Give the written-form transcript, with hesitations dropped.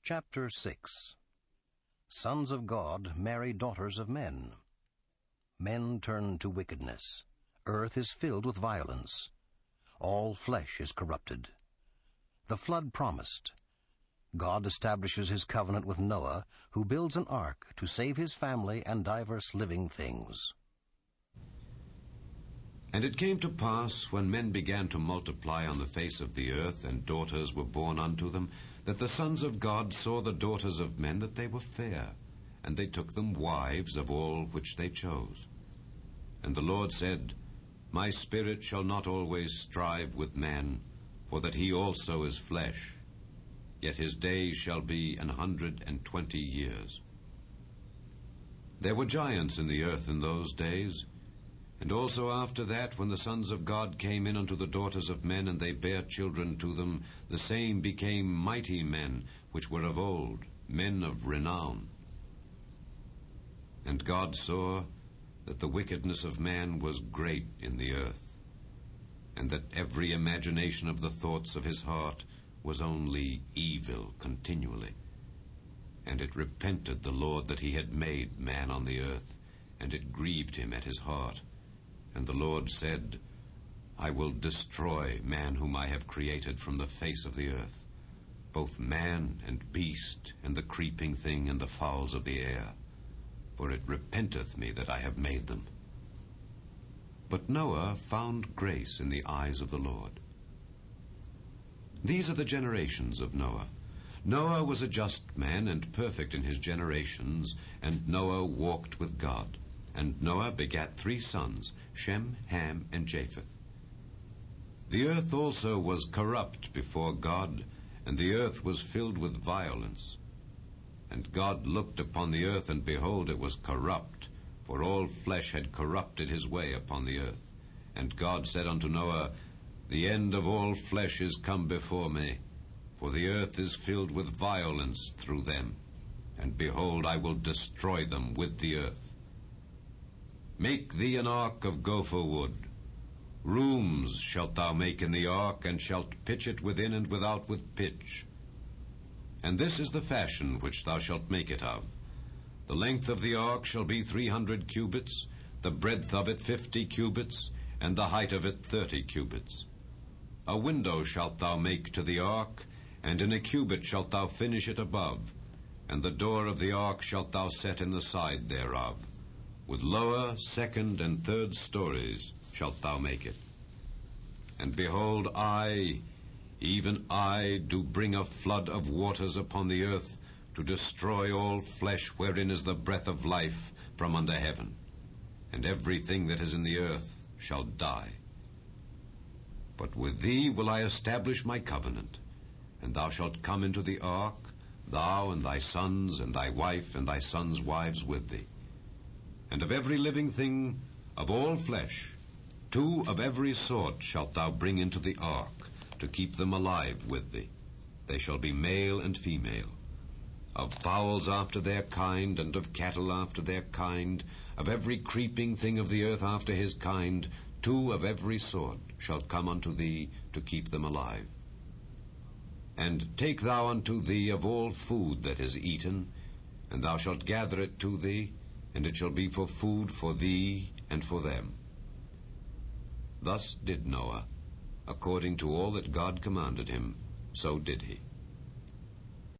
Chapter 6. Sons of God marry daughters of men. Men turn to wickedness. Earth is filled with violence. All flesh is corrupted. The flood promised. God establishes his covenant with Noah, who builds an ark to save his family and divers living things. And it came to pass, when men began to multiply on the face of the earth, and daughters were born unto them, that the sons of God saw the daughters of men that they were fair, and they took them wives of all which they chose. And the Lord said, My spirit shall not always strive with man, for that he also is flesh, yet his days shall be 120 years. There were giants in the earth in those days, and also after that, when the sons of God came in unto the daughters of men, and they bare children to them, the same became mighty men, which were of old, men of renown. And God saw that the wickedness of man was great in the earth, and that every imagination of the thoughts of his heart was only evil continually. And it repented the Lord that he had made man on the earth, and it grieved him at his heart. And the Lord said, I will destroy man whom I have created from the face of the earth, both man and beast, and the creeping thing, and the fowls of the air, for it repenteth me that I have made them. But Noah found grace in the eyes of the Lord. These are the generations of Noah. Noah was a just man and perfect in his generations, and Noah walked with God. And Noah begat 3 sons, Shem, Ham, and Japheth. The earth also was corrupt before God, and the earth was filled with violence. And God looked upon the earth, and behold, it was corrupt, for all flesh had corrupted his way upon the earth. And God said unto Noah, The end of all flesh is come before me, for the earth is filled with violence through them. And behold, I will destroy them with the earth. Make thee an ark of gopher wood. Rooms shalt thou make in the ark, and shalt pitch it within and without with pitch. And this is the fashion which thou shalt make it of. The length of the ark shall be 300 cubits, the breadth of it 50 cubits, and the height of it 30 cubits. A window shalt thou make to the ark, and in a cubit shalt thou finish it above, and the door of the ark shalt thou set in the side thereof. With lower, second, and third stories shalt thou make it. And behold, I, even I, do bring a flood of waters upon the earth, to destroy all flesh wherein is the breath of life from under heaven. And everything that is in the earth shall die. But with thee will I establish my covenant, and thou shalt come into the ark, thou and thy sons, and thy wife, and thy sons' wives with thee. And of every living thing, of all flesh, 2 of every sort shalt thou bring into the ark, to keep them alive with thee. They shall be male and female. Of fowls after their kind, and of cattle after their kind, of every creeping thing of the earth after his kind, 2 of every sort shall come unto thee, to keep them alive. And take thou unto thee of all food that is eaten, and thou shalt gather it to thee, and it shall be for food for thee and for them. Thus did Noah, according to all that God commanded him, so did he.